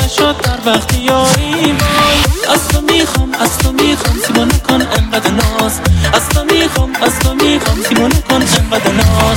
نشد در وقتی یاری وای. از تو میخوام سیما نکن انقدر ناز. از تو میخوام سیما نکن انقدر ناز.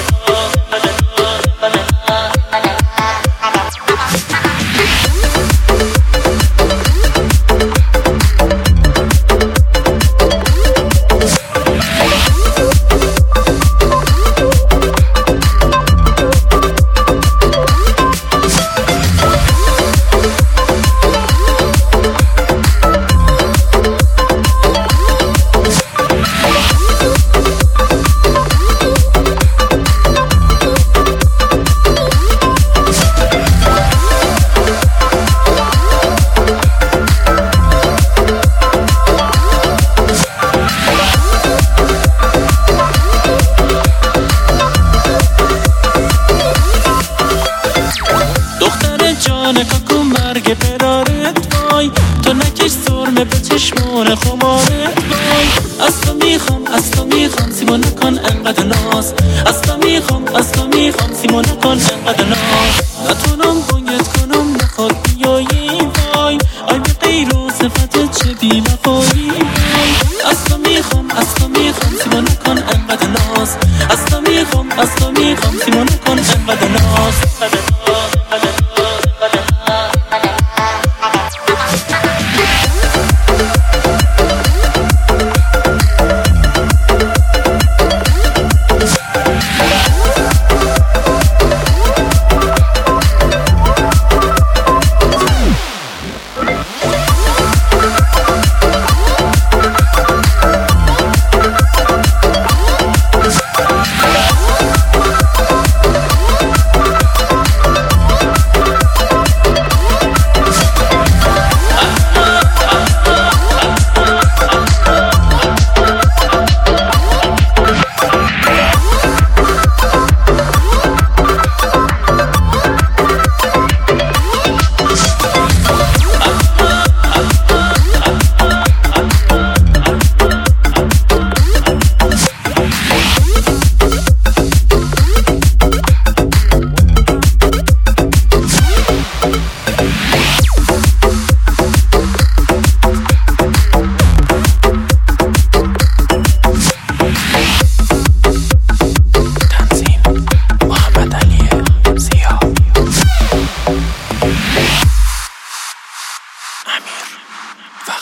نکاکو مرگ برارت وای. تو نکش سرمه به چشمون خمارت وای. از تو میخوام سیما نکن انقدر ناز. از تو میخوام سیما نکن انقدر ناز. نتونم بانگت کنم نخواد بیایی وای. آی به غیر و صفت چه بی وفایی وای. از تو میخوام سیما نکن انقدر ناز. از تو میخوام سیما نکن انقدر ناز. امیر وقت